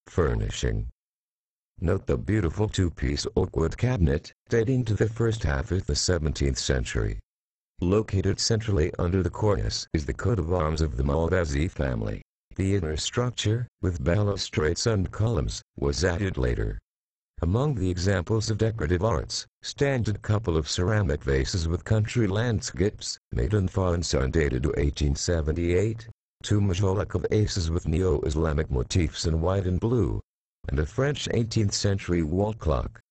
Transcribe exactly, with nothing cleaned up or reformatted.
Furnishing. Note the beautiful two-piece oakwood cabinet, dating to the first half of the seventeenth century. Located centrally under the cornice is the coat of arms of the Malvasi family. The inner structure, with balustrades and columns, was added later. Among the examples of decorative arts, stand a couple of ceramic vases with country landscapes, made in Faransa dated to eighteen seventy-eight, two majolica vases with Neo-Islamic motifs in white and blue, and a French eighteenth century wall clock.